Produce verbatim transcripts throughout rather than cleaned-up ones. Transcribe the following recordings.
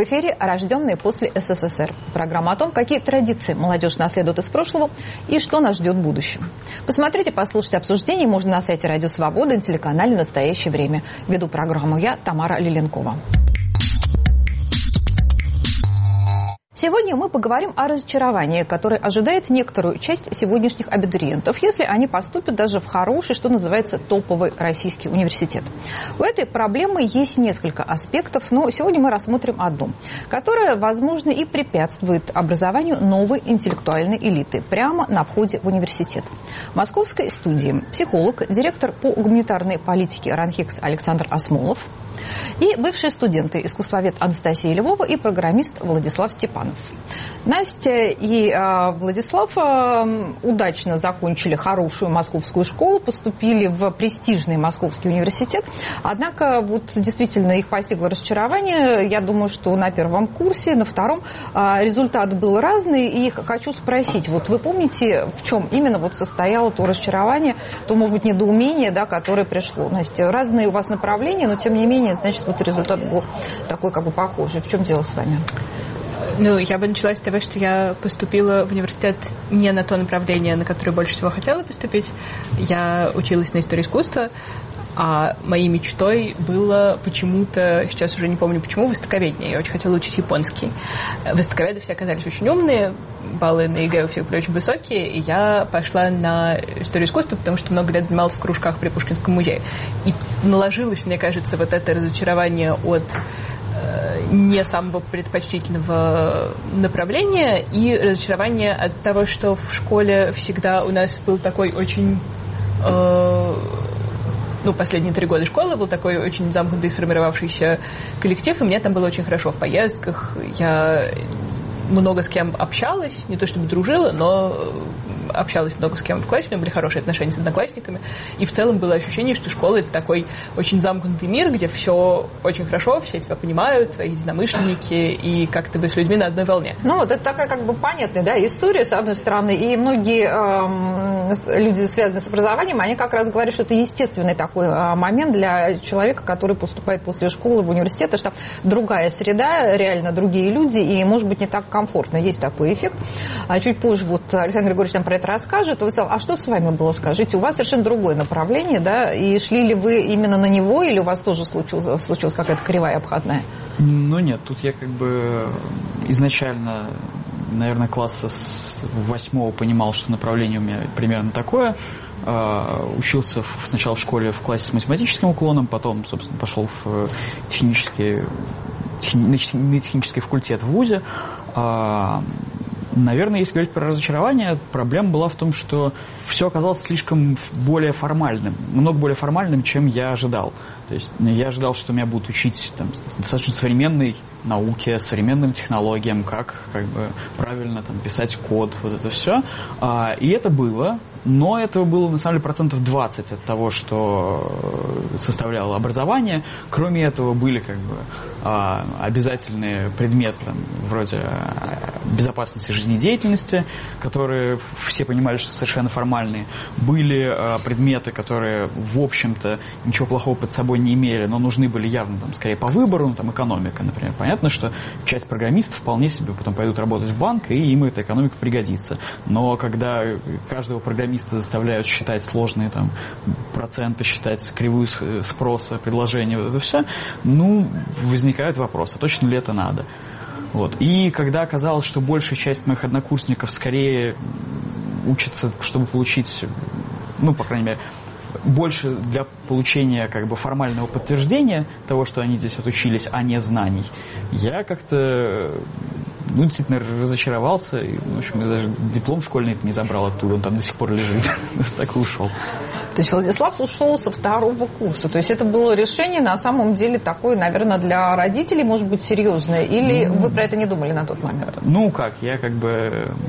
эфире «Рожденные после СССР». Программа о том, какие традиции молодежь наследует из прошлого и что нас ждет в будущем. Посмотреть и послушать обсуждение можно на сайте Радио Свобода и на телеканале «Настоящее время». Веду программу я, Тамара Лиленкова. Сегодня мы поговорим о разочаровании, которое ожидает некоторую часть сегодняшних абитуриентов, если они поступят даже в хороший, что называется, топовый российский университет. У этой проблемы есть несколько аспектов, но сегодня мы рассмотрим одну, которая, возможно, и препятствует образованию новой интеллектуальной элиты прямо на входе в университет. В московской студии психолог, директор по гуманитарной политике РАНХИКС Александр Осмолов и бывшие студенты, искусствовед Анастасия Львова и программист Владислав Степанов. Настя и э, Владислав э, удачно закончили хорошую московскую школу, поступили в престижный московский университет. Однако вот действительно их постигло разочарование. Я думаю, что на первом курсе, на втором э, результат был разный. И хочу спросить, вот вы помните, в чем именно вот состояло то разочарование, то, может быть, недоумение, да, которое пришло? Настя, разные у вас направления, но тем не менее, значит, вот результат был такой как бы похожий. В чем дело с вами? Ну, я бы начала с того, что я поступила в университет не на то направление, на которое больше всего хотела поступить. Я училась на истории искусства, а моей мечтой было почему-то, сейчас уже не помню почему, востоковедение. Я очень хотела учить японский. Востоковеды все оказались очень умные, баллы на ЕГЭ у всех были очень высокие, и я пошла на историю искусства, потому что много лет занималась в кружках при Пушкинском музее. И наложилось, мне кажется, вот это разочарование от не самого предпочтительного направления и разочарование от того, что в школе всегда у нас был такой очень... Э, ну, последние три года школы был такой очень замкнутый, сформировавшийся коллектив, и мне там было очень хорошо в поездках. Я много с кем общалась, не то чтобы дружила, но общалась много с кем в классе, у меня были хорошие отношения с одноклассниками, и в целом было ощущение, что школа — это такой очень замкнутый мир, где все очень хорошо, все тебя понимают, твои единомышленники, и как ты будешь с людьми на одной волне. Ну, вот это такая как бы понятная, да, история, с одной стороны, и многие э, люди, связанные с образованием, они как раз говорят, что это естественный такой э, момент для человека, который поступает после школы в университет, что другая среда, реально другие люди, и, может быть, не так комфортно. Есть такой эффект. А чуть позже вот Александр Григорьевич нам про это расскажет. Вы сказали, а что с вами было, скажите? У вас совершенно другое направление, да? И шли ли вы именно на него, или у вас тоже случилась, случилась какая-то кривая обходная? Ну нет, тут я как бы изначально, наверное, класса с восьмого понимал, что направление у меня примерно такое. Учился сначала в школе в классе с математическим уклоном, потом, собственно, пошел в технический, на технический факультет в ВУЗе. Наверное, если говорить про разочарование, проблема была в том, что все оказалось слишком более формальным, много более формальным, чем я ожидал. То есть я ожидал, что меня будут учить там, достаточно современной науке, современным технологиям, как, как бы правильно там, писать код, вот это все. И это было, но этого было на самом деле процентов двадцать от того, что составляло образование. Кроме этого были как бы обязательные предметы там, вроде безопасности жизнедеятельности, которые все понимали, что совершенно формальные. Были предметы, которые, в общем-то, ничего плохого под собой не имели, но нужны были явно, там, скорее по выбору, ну, там, экономика, например. Понятно, что часть программистов вполне себе потом пойдут работать в банк, и им эта экономика пригодится. Но когда каждого программиста заставляют считать сложные там, проценты, считать кривую спроса, предложения, вот это все, ну, возникает вопрос, а точно ли это надо? Вот. И когда оказалось, что большая часть моих однокурсников скорее учатся, чтобы получить, ну, по крайней мере, больше для получения как бы формального подтверждения того, что они здесь отучились, а не знаний, я как-то ну, действительно разочаровался. И, в общем, я даже диплом школьный не забрал оттуда, он там до сих пор лежит. Так и ушел. То есть Владислав ушел со второго курса. То есть это было решение на самом деле такое, наверное, для родителей, может быть, серьезное. Или ну, вы про это не думали на тот момент? Ну как, я как бы...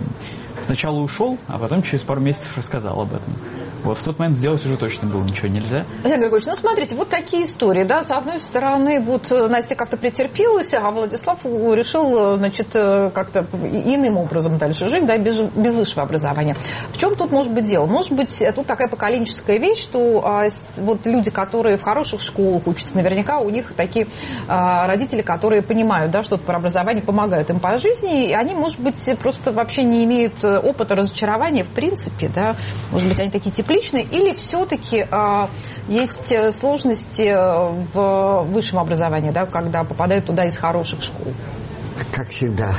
сначала ушел, а потом через пару месяцев рассказал об этом. Вот в тот момент сделать уже точно было ничего нельзя. Александр Григорьевич, ну смотрите, вот такие истории, да, с одной стороны, вот Настя как-то претерпелась, а Владислав решил, значит, как-то иным образом дальше жить, да, без, без высшего образования. В чем тут может быть дело? Может быть, тут такая поколенческая вещь, что а, вот люди, которые в хороших школах учатся, наверняка у них такие а, родители, которые понимают, да, что-то про образование, помогают им по жизни, и они, может быть, просто вообще не имеют опыта разочарования в принципе, да, может быть, они такие теплые, личные, или все-таки а, есть сложности в высшем образовании, да, когда попадают туда из хороших школ? Как всегда,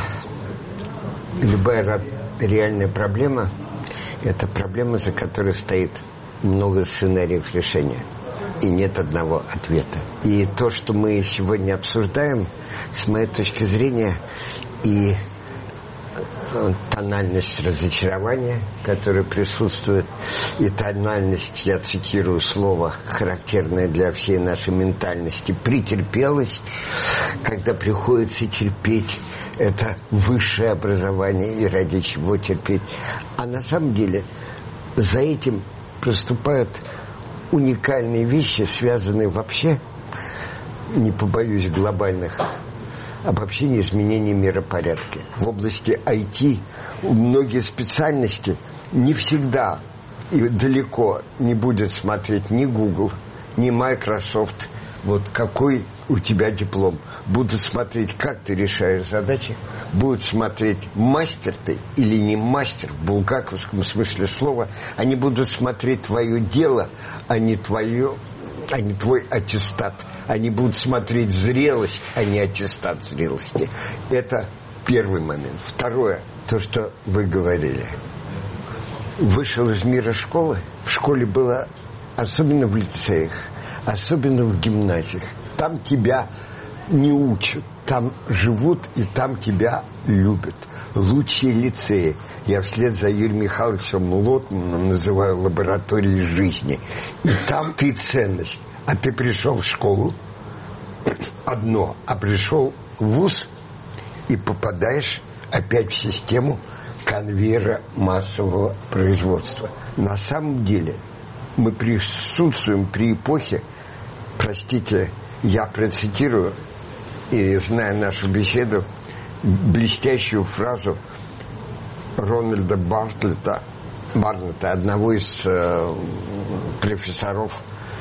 любая реальная проблема – это проблема, за которой стоит много сценариев решения, и нет одного ответа. И то, что мы сегодня обсуждаем, с моей точки зрения, и тональность разочарования, которая присутствует, и тональность, я цитирую слово, характерное для всей нашей ментальности, претерпелость, когда приходится терпеть это высшее образование, и ради чего терпеть. А на самом деле за этим проступают уникальные вещи, связанные вообще, не побоюсь, глобальных обобщение изменений миропорядка. В области ай ти многие специальности не всегда и далеко не будет смотреть ни Google, ни Microsoft, вот какой у тебя диплом. Будут смотреть, как ты решаешь задачи, будут смотреть, мастер ты или не мастер, в булгаковском смысле слова. Они будут смотреть твое дело, а не твое, а не твой аттестат. Они будут смотреть зрелость, а не аттестат зрелости. Это первый момент. Второе, то, что вы говорили. Вышел из мира школы. В школе было, особенно в лицеях, особенно в гимназиях. Там тебя не учат, там живут и там тебя любят. Лучшие лицеи. Я вслед за Юрием Михайловичем Лотманом называю лабораторией жизни. И там ты ценность. А ты пришел в школу одно, а пришел в вуз и попадаешь опять в систему конвейера массового производства. На самом деле мы присутствуем при эпохе, простите, я процитирую, и зная нашу беседу, блестящую фразу Рональда Бартлета, Барнета, одного из э, профессоров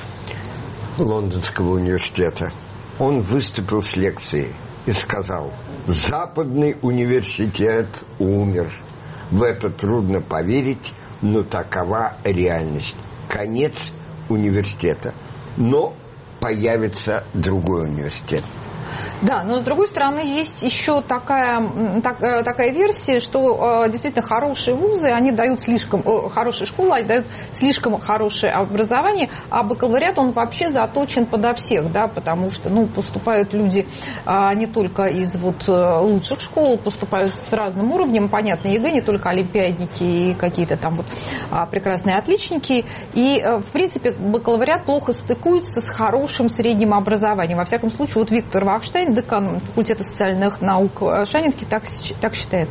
Лондонского университета. Он выступил с лекцией и сказал: «Западный университет умер. В это трудно поверить, но такова реальность. Конец университета. Но появится другой университет». Да, но с другой стороны есть еще такая, так, такая версия, что э, действительно хорошие вузы, они дают слишком, э, хорошие школы, они дают слишком хорошее образование, а бакалавриат, он вообще заточен подо всех, да, потому что, ну, поступают люди э, не только из вот лучших школ, поступают с разным уровнем, понятно, ЕГЭ, не только олимпиадники и какие-то там вот э, прекрасные отличники, и, э, в принципе, бакалавриат плохо стыкуется с хорошим средним образованием. Во всяком случае, вот Виктор Вахштейн, декан факультета социальных наук Шанинки, так, так считает.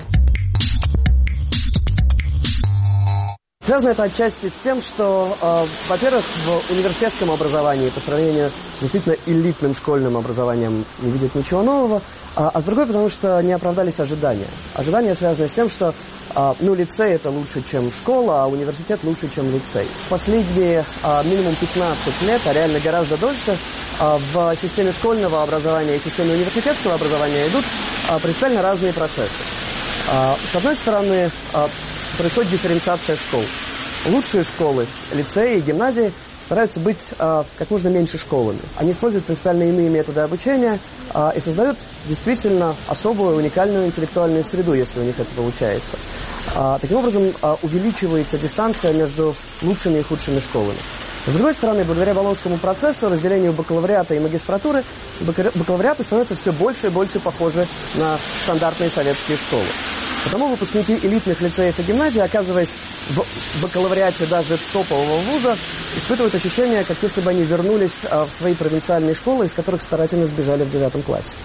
Связано это отчасти с тем, что, э, во-первых, в университетском образовании по сравнению с действительно элитным школьным образованием не видят ничего нового, а, а с другой, потому что не оправдались ожидания. Ожидания связаны с тем, что э, ну, лицей это лучше, чем школа, а университет лучше, чем лицей. В последние э, минимум пятнадцать лет, а реально гораздо дольше, э, в системе школьного образования и системе университетского образования идут э, принципиально разные процессы. Э, с одной стороны, э, происходит дифференциация школ. Лучшие школы, лицеи и гимназии стараются быть э, как можно меньше школами. Они используют принципиально иные методы обучения э, и создают действительно особую, уникальную интеллектуальную среду, если у них это получается. Э, таким образом, э, увеличивается дистанция между лучшими и худшими школами. С другой стороны, благодаря Болонскому процессу, разделению бакалавриата и магистратуры, бакалавриаты становятся все больше и больше похожи на стандартные советские школы. Потому выпускники элитных лицеев и гимназий, оказываясь в бакалавриате даже топового вуза, испытывают ощущение, как если бы они вернулись в свои провинциальные школы, из которых старательно сбежали в девятом классе.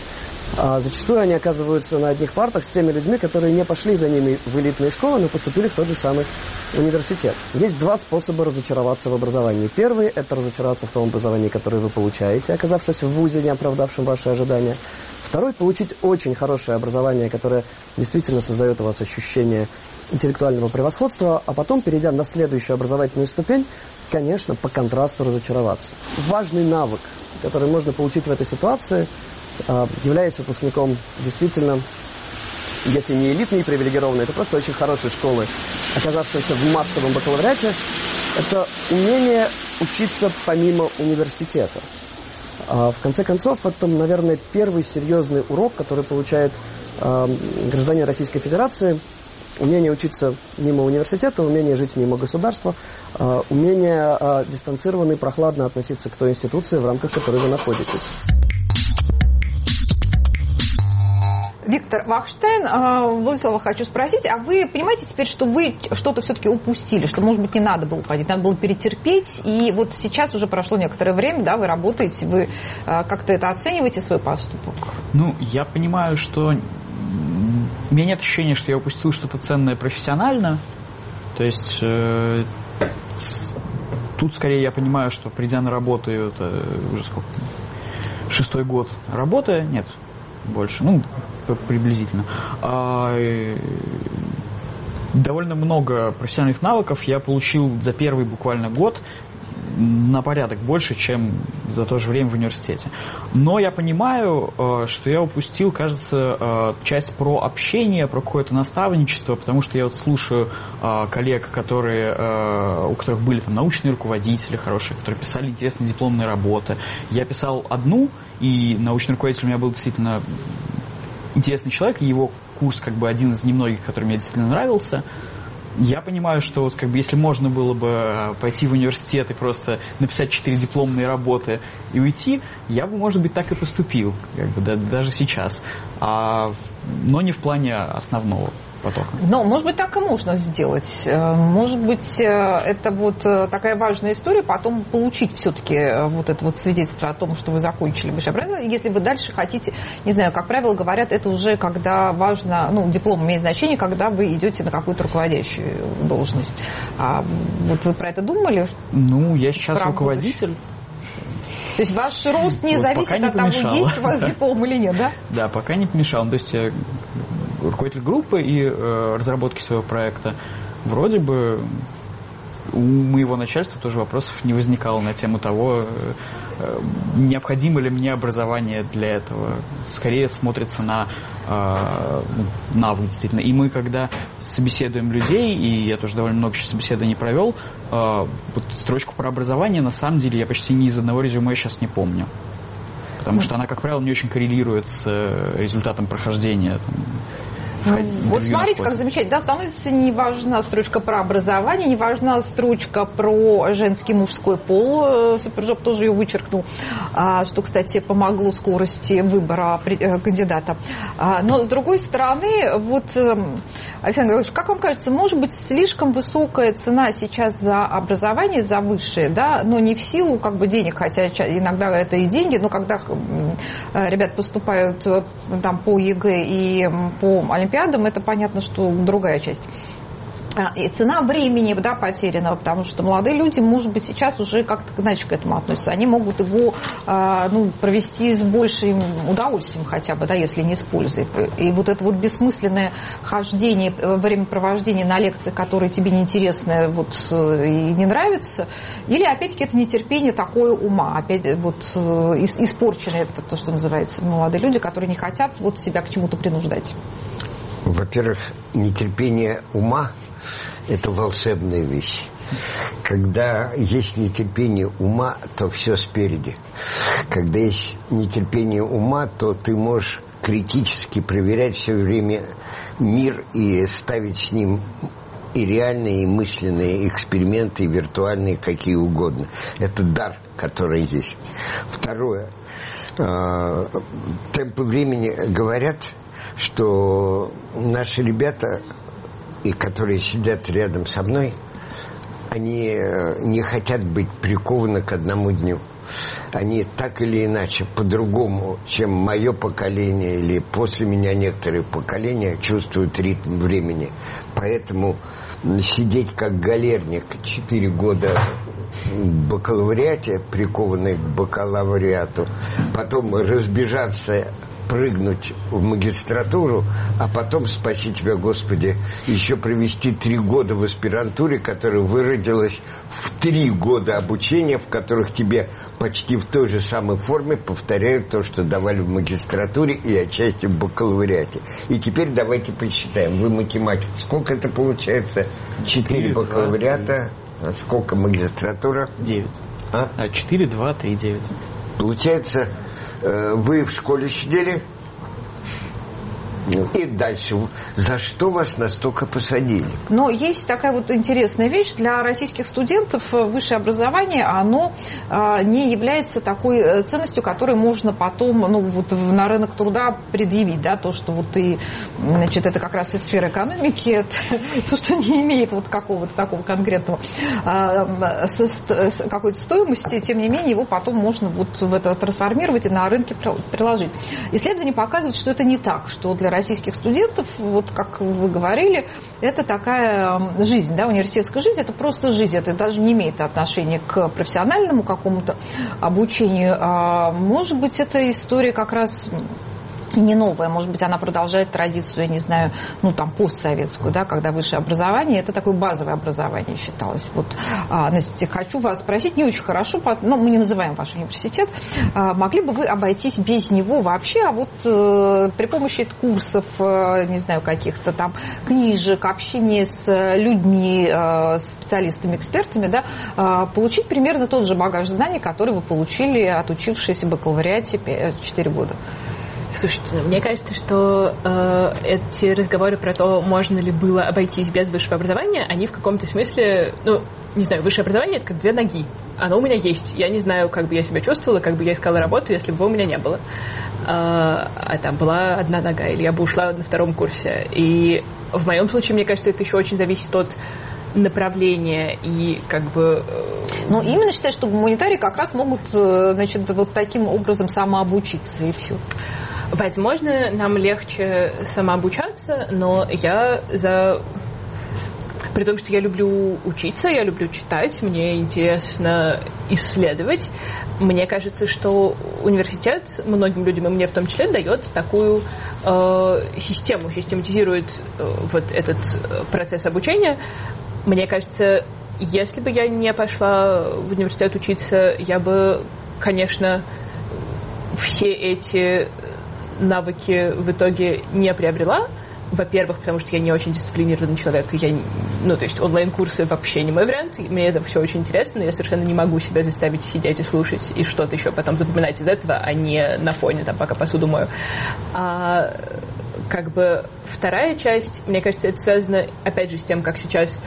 А зачастую они оказываются на одних партах с теми людьми, которые не пошли за ними в элитные школы, но поступили в тот же самый университет. Есть два способа разочароваться в образовании. Первый – это разочароваться в том образовании, которое вы получаете, оказавшись в вузе, не оправдавшем ваши ожидания. Второй – получить очень хорошее образование, которое действительно создает у вас ощущение интеллектуального превосходства, а потом, перейдя на следующую образовательную ступень, конечно, по контрасту разочароваться. Важный навык, который можно получить в этой ситуации, являясь выпускником действительно, если не элитной и привилегированной, то просто очень хорошей школы, оказавшейся в массовом бакалавриате, это умение учиться помимо университета. А в конце концов, это, наверное, первый серьезный урок, который получает э, гражданин Российской Федерации. Умение учиться мимо университета, умение жить мимо государства, э, умение э, дистанцированно и прохладно относиться к той институции, в рамках которой вы находитесь. Виктор Вахштейн, Владислава, хочу спросить, а вы понимаете теперь, что вы что-то все-таки упустили, что, может быть, не надо было уходить, надо было перетерпеть, и вот сейчас уже прошло некоторое время, да, вы работаете, вы как-то это оцениваете, свой поступок? Ну, я понимаю, что у меня нет ощущения, что я упустил что-то ценное профессионально, то есть э, тут скорее я понимаю, что придя на работу, это уже сколько, шестой год работы, нет, больше, ну, приблизительно. А, довольно много профессиональных навыков я получил за первый буквально год, на порядок больше, чем за то же время в университете. Но я понимаю, что я упустил, кажется, часть про общение, про какое-то наставничество, потому что я вот слушаю коллег, которые, у которых были там научные руководители хорошие, которые писали интересные дипломные работы. Я писал одну, и научный руководитель у меня был действительно интересный человек, и его курс как бы один из немногих, который мне действительно нравился. Я понимаю, что вот как бы если можно было бы пойти в университет и просто написать четыре дипломные работы и уйти, я бы, может быть, так и поступил, как бы, да, даже сейчас. А, но не в плане основного потока. Но, может быть, так и можно сделать. Может быть, это вот такая важная история, потом получить все-таки вот это вот свидетельство о том, что вы закончили высшее образование. Если вы дальше хотите, не знаю, как правило говорят, это уже когда важно, ну, диплом имеет значение, когда вы идете на какую-то руководящую должность. А вот вы про это думали? Ну, я сейчас руководитель. То есть ваш рост не вот зависит не от того, есть у вас диплом или нет, да? Да, пока не помешал. То есть я руководитель группы и э, разработки своего проекта. Вроде бы у моего начальства тоже вопросов не возникало на тему того, э, необходимо ли мне образование для этого. Скорее смотрится на э, навык, действительно. И мы, когда собеседуем людей, и я тоже довольно много собеседований провел, э, вот строчку про образование, на самом деле, я почти ни из одного резюме сейчас не помню. Потому что она, как правило, не очень коррелирует с результатом прохождения. Там, ну, вот смотрите, как замечательно. Да, становится не важна строчка про образование, не важна строчка про женский мужской пол. Супержоп тоже ее вычеркнул, что, кстати, помогло скорости выбора кандидата. Но, с другой стороны, вот, Александр Григорьевич, как вам кажется, может быть, слишком высокая цена сейчас за образование, за высшее, да, но не в силу как бы денег, хотя иногда это и деньги, но когда ребят поступают там по ЕГЭ и по Олимпиадам, это понятно, что другая часть. И цена времени, да, потерянного, потому что молодые люди, может быть, сейчас уже как-то иначе к этому относятся. Они могут его ну, провести с большим удовольствием хотя бы, да, если не используя. И вот это вот бессмысленное хождение, времяпровождение на лекции, которые тебе неинтересны вот, и не нравятся, или, опять-таки, это нетерпение такое ума. Опять вот испорченное, это то, что называется, молодые люди, которые не хотят вот себя к чему-то принуждать. Во-первых, нетерпение ума – это волшебная вещь. Когда есть нетерпение ума, то все спереди. Когда есть нетерпение ума, то ты можешь критически проверять все время мир и ставить с ним и реальные, и мысленные эксперименты, и виртуальные, какие угодно. Это дар, который есть. Второе. Темпы времени говорят, что наши ребята, и которые сидят рядом со мной, они не хотят быть прикованы к одному дню. они так или иначе, по-другому, чем мое поколение или после меня некоторые поколения, чувствуют ритм времени. Поэтому сидеть как галерник четыре года в бакалавриате, прикованный к бакалавриату, потом разбежаться, прыгнуть в магистратуру, а потом, спаси тебя, Господи, еще провести три года в аспирантуре, которая выродилась в три года обучения, в которых тебе почти в той же самой форме повторяют то, что давали в магистратуре и отчасти в бакалавриате. И теперь давайте посчитаем. Вы математик. Сколько это получается? Четыре бакалавриата. А сколько магистратура? Девять. А? А четыре, два, три, девять. Получается, вы в школе сидели? И дальше. За что вас настолько посадили? Но есть такая вот интересная вещь. Для российских студентов высшее образование, оно а, не является такой ценностью, которую можно потом, ну, вот, на рынок труда предъявить. Да? То, что вот и, значит, это как раз из сферы экономики, это, то, что не имеет вот какого-то такого конкретного а, с, с, какой-то стоимости, тем не менее, его потом можно вот в это трансформировать и на рынке приложить. Исследования показывают, что это не так, что для российских студентов, вот как вы говорили, это такая жизнь, да, университетская жизнь, это просто жизнь, это даже не имеет отношения к профессиональному какому-то обучению. А может быть, это история как раз не новая, может быть, она продолжает традицию, я не знаю, ну, там, постсоветскую, да, когда высшее образование, это такое базовое образование считалось. Вот, а, Настя, хочу вас спросить, не очень хорошо, но мы не называем ваш университет, а, могли бы вы обойтись без него вообще, а вот э, при помощи курсов, э, не знаю, каких-то там книжек, общения с людьми, э, специалистами, экспертами, да, э, получить примерно тот же багаж знаний, который вы получили, отучившись в бакалавриате четыре года? Слушайте, мне кажется, что э, эти разговоры про то, можно ли было обойтись без высшего образования, они в каком-то смысле, ну, не знаю, высшее образование — это как две ноги. Оно у меня есть. Я не знаю, как бы я себя чувствовала, как бы я искала работу, если бы его у меня не было. А, а там была одна нога, или я бы ушла на втором курсе. И в моем случае, мне кажется, это еще очень зависит от направления и как бы... Но именно считаю, что гуманитарии как раз могут, значит, вот таким образом самообучиться, и все. Возможно, нам легче самообучаться, но я за... При том, что я люблю учиться, я люблю читать, мне интересно исследовать. Мне кажется, что университет многим людям, и мне в том числе, дает такую э, систему, систематизирует э, вот этот процесс обучения. Мне кажется, если бы я не пошла в университет учиться, я бы, конечно, все эти навыки в итоге не приобрела. Во-первых, потому что я не очень дисциплинированный человек. Я, ну, то есть онлайн-курсы вообще не мой вариант. Мне это все очень интересно, но я совершенно не могу себя заставить сидеть и слушать и что-то еще потом запоминать из этого, а не на фоне, там, пока посуду мою. А как бы вторая часть, мне кажется, это связано, опять же, с тем, как сейчас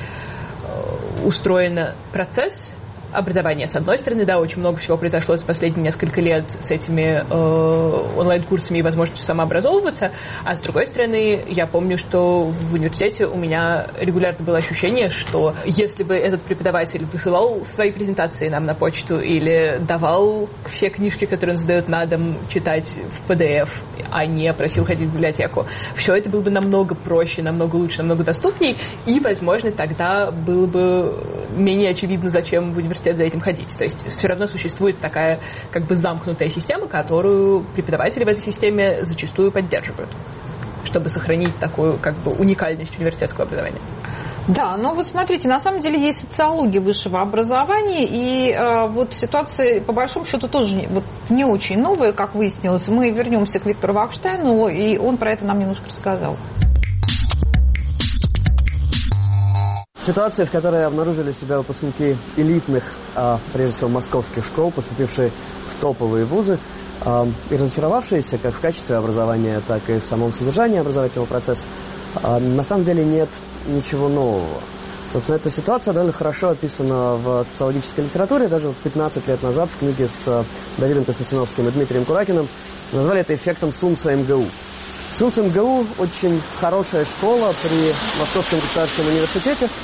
устроен процесс образования. С одной стороны, да, очень много всего произошло за последние несколько лет с этими э, онлайн-курсами и возможностью самообразовываться, а с другой стороны, я помню, что в университете у меня регулярно было ощущение, что если бы этот преподаватель высылал свои презентации нам на почту или давал все книжки, которые он сдает на дом, читать в пи ди эф, а не просил ходить в библиотеку, все это было бы намного проще, намного лучше, намного доступней, и, возможно, тогда было бы менее очевидно, зачем в университете за этим ходить. То есть все равно существует такая как бы замкнутая система, которую преподаватели в этой системе зачастую поддерживают, чтобы сохранить такую как бы уникальность университетского образования. Да, но вот смотрите, на самом деле есть социология высшего образования, и э, вот ситуация, по большому счету, тоже не, вот, не очень новая, как выяснилось. Мы вернемся к Виктору Вахштайну, и он про это нам немножко рассказал. Ситуация, в которой обнаружили себя выпускники элитных, а, прежде всего московских школ, поступившие в топовые вузы, а, и разочаровавшиеся как в качестве образования, так и в самом содержании образовательного процесса, а, на самом деле нет ничего нового. Собственно, эта ситуация довольно хорошо описана в социологической литературе. Даже пятнадцать лет назад в книге с Давидом Костянтиновским и Дмитрием Куракиным назвали это эффектом Сунца эм гэ у. Сунц эм гэ у очень хорошая школа при Московском государственном университете.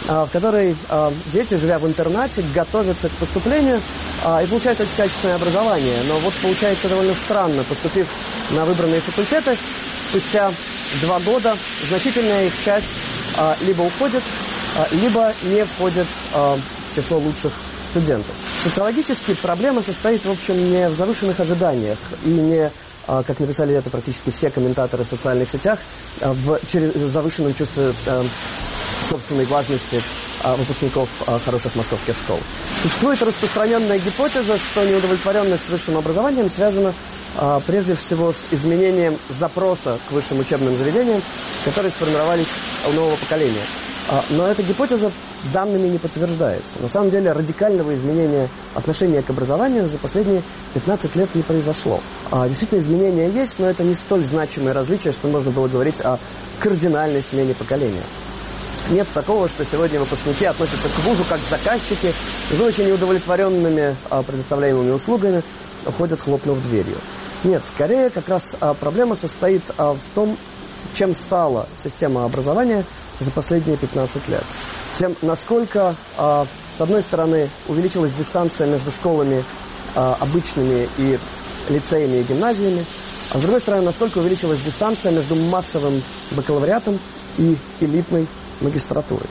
в которой дети, живя в интернате, готовятся к поступлению и получают очень качественное образование. Но вот получается довольно странно, поступив на выбранные факультеты, спустя два года значительная их часть либо уходит, либо не входит в число лучших студентов. Социологически проблема состоит, в общем, не в завышенных ожиданиях и не, как написали это практически все комментаторы в социальных сетях, в завышенном чувстве собственной важности выпускников хороших московских школ. Существует распространенная гипотеза, что неудовлетворенность высшим образованием связана прежде всего с изменением запроса к высшим учебным заведениям, которые сформировались у нового поколения. Но эта гипотеза данными не подтверждается. На самом деле радикального изменения отношения к образованию за последние пятнадцать лет не произошло. Действительно, изменения есть, но это не столь значимое различие, что можно было говорить о кардинальной смене поколения. Нет такого, что сегодня выпускники относятся к вузу как заказчики, и будучи неудовлетворенными предоставляемыми услугами, уходят, хлопнув дверью. Нет, скорее как раз проблема состоит в том, чем стала система образования за последние пятнадцать лет. Тем, насколько, с одной стороны, увеличилась дистанция между школами обычными и лицеями и гимназиями, а с другой стороны, настолько увеличилась дистанция между массовым бакалавриатом и элитной магистратурой.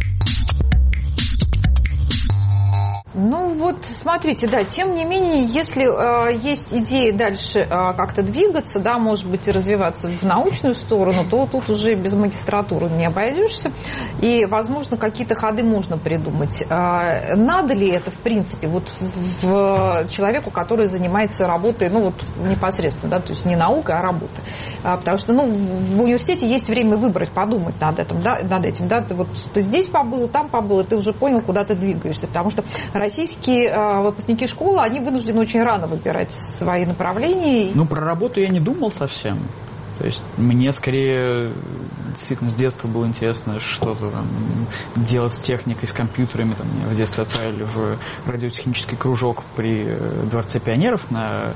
Ну вот, смотрите, да, тем не менее, если э, есть идеи дальше э, как-то двигаться, да, может быть, развиваться в научную сторону, то тут уже без магистратуры не обойдешься, и, возможно, какие-то ходы можно придумать. Э, надо ли это, в принципе, вот в, в человеку, который занимается работой, ну вот непосредственно, да, то есть не наукой, а работой. А, потому что, ну, в университете есть время выбрать, подумать над этим, да, над этим, да, ты вот ты здесь побыл, там побыл, и ты уже понял, куда ты двигаешься, потому что российские э, выпускники школы, они вынуждены очень рано выбирать свои направления. Ну, про работу я не думал совсем. То есть мне скорее действительно с детства было интересно что-то там делать с техникой, с компьютерами. Там, меня в детстве отправили в радиотехнический кружок при Дворце пионеров на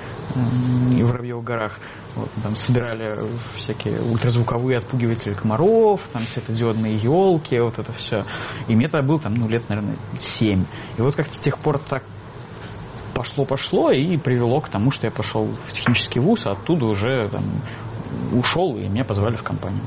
в Воробьевых горах. Вот, там собирали всякие ультразвуковые отпугиватели комаров, там светодиодные елки, вот это все. И мне тогда было там, ну, лет, наверное, семь. И вот как-то с тех пор так пошло-пошло и привело к тому, что я пошел в технический вуз, а оттуда уже там ушел, и меня позвали в компанию.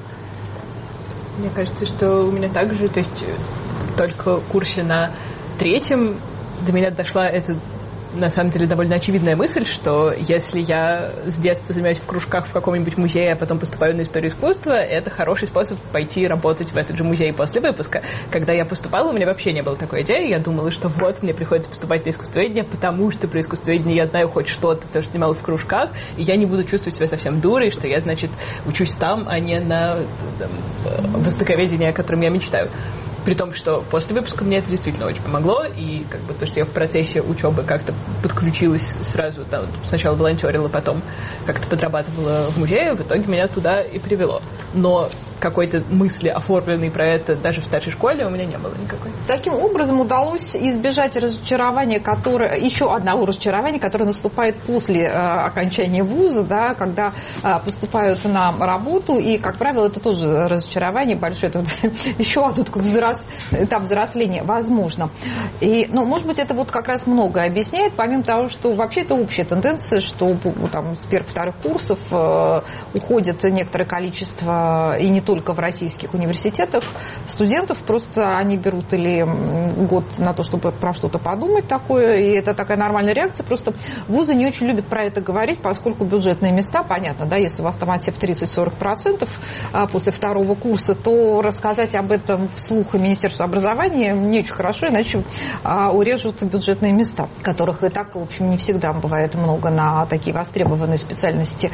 Мне кажется, что у меня также, то есть только в курсе на третьем до меня дошла эта на самом деле довольно очевидная мысль, что если я с детства занимаюсь в кружках в каком-нибудь музее, а потом поступаю на историю искусства, это хороший способ пойти работать в этот же музей после выпуска. Когда я поступала, у меня вообще не было такой идеи. Я думала, что вот, мне приходится поступать на искусствоведение, потому что про искусствоведение я знаю хоть что-то, потому что снималась в кружках, и я не буду чувствовать себя совсем дурой, что я, значит, учусь там, а не на там, востоковедении, о котором я мечтаю. При том, что после выпуска мне это действительно очень помогло, и как бы то, что я в процессе учебы как-то подключилась сразу, да, сначала волонтерила, потом как-то подрабатывала в музее, в итоге меня туда и привело. Но какой-то мысли, оформленной про это даже в старшей школе, у меня не было никакой. Таким образом удалось избежать разочарования, которое, еще одного разочарования, которое наступает после э, окончания вуза, да, когда э, поступают на работу, и, как правило, это тоже разочарование большое, это еще одно такое взрос, этап взросления, возможно. И, ну, может быть, это вот как раз многое объясняет, помимо того, что вообще это общая тенденция, что там с первых-вторых курсов э, уходит некоторое количество, и не только только в российских университетах студентов, просто они берут или год на то, чтобы про что-то подумать такое, и это такая нормальная реакция, просто вузы не очень любят про это говорить, поскольку бюджетные места, понятно, да, если у вас там отсев тридцать-сорок процентов после второго курса, то рассказать об этом вслух Министерству образования не очень хорошо, иначе урежут бюджетные места, которых и так, в общем, не всегда бывает много на такие востребованные специальности.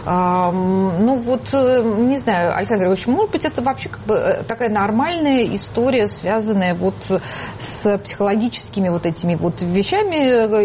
Ну вот, не знаю, Александр Григорьевич, может быть, это вообще как бы такая нормальная история, связанная вот с психологическими вот этими вот вещами,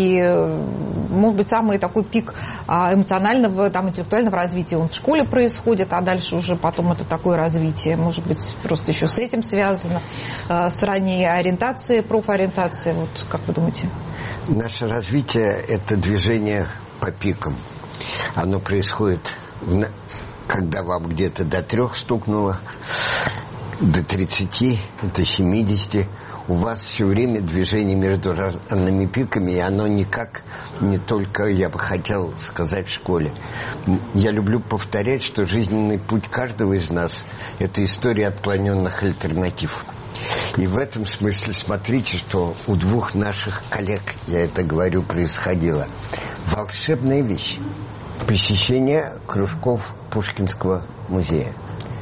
и, может быть, самый такой пик эмоционального, там, интеллектуального развития, он в школе происходит, а дальше уже потом это такое развитие, может быть, просто еще с этим связано, с ранней ориентацией, профориентацией, вот как вы думаете? Наше развитие – это движение по пикам. Оно происходит в... когда вам где-то до трех стукнуло, до тридцати, до семидесяти, у вас все время движение между разными пиками, и оно никак не только, я бы хотел сказать, в школе. Я люблю повторять, что жизненный путь каждого из нас – это история отклоненных альтернатив. И в этом смысле смотрите, что у двух наших коллег, я это говорю, происходило волшебная вещь. Посещение кружков Пушкинского музея.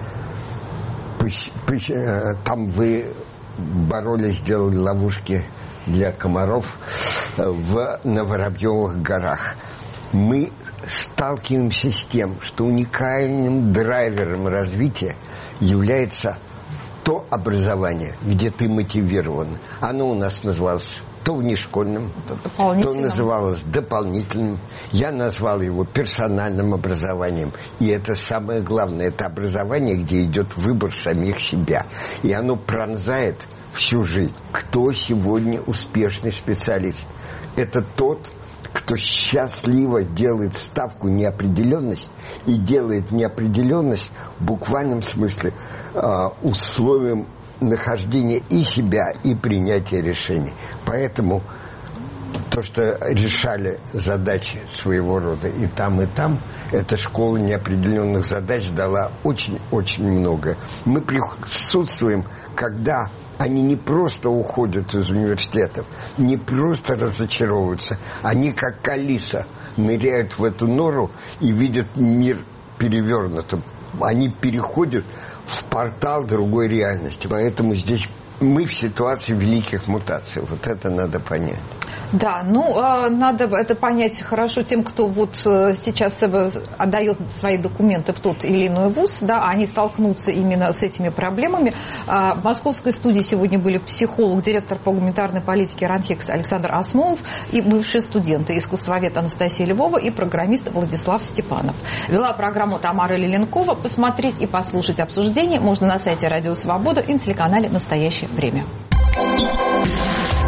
Там вы боролись, делали ловушки для комаров в, на Воробьевых горах. Мы сталкиваемся с тем, что уникальным драйвером развития является то образование, где ты мотивирован. Оно у нас называлось то внешкольным, то называлось дополнительным. Я назвал его персональным образованием. И это самое главное. Это образование, где идет выбор самих себя. И оно пронзает всю жизнь. Кто сегодня успешный специалист? Это тот, кто счастливо делает ставку неопределенность и делает неопределенность в буквальном смысле условием нахождения и себя, и принятия решений. Поэтому то, что решали задачи своего рода и там, и там, эта школа неопределенных задач дала очень-очень много. Мы присутствуем, когда они не просто уходят из университетов, не просто разочаровываются, они как Алиса ныряют в эту нору и видят мир перевернутым. Они переходят в портал другой реальности. Поэтому здесь мы в ситуации великих мутаций. Вот это надо понять. Да, ну, надо это понять хорошо тем, кто вот сейчас отдает свои документы в тот или иной вуз, да, они столкнутся именно с этими проблемами. В московской студии сегодня были психолог, директор по гуманитарной политике РАНХИКС Александр Осмолов и бывшие студенты, искусствовед Анастасия Львова и программист Владислав Степанов. Вела программу Тамара Лиленкова. Посмотреть и послушать обсуждение можно на сайте Радио Свобода и на телеканале «Настоящее время».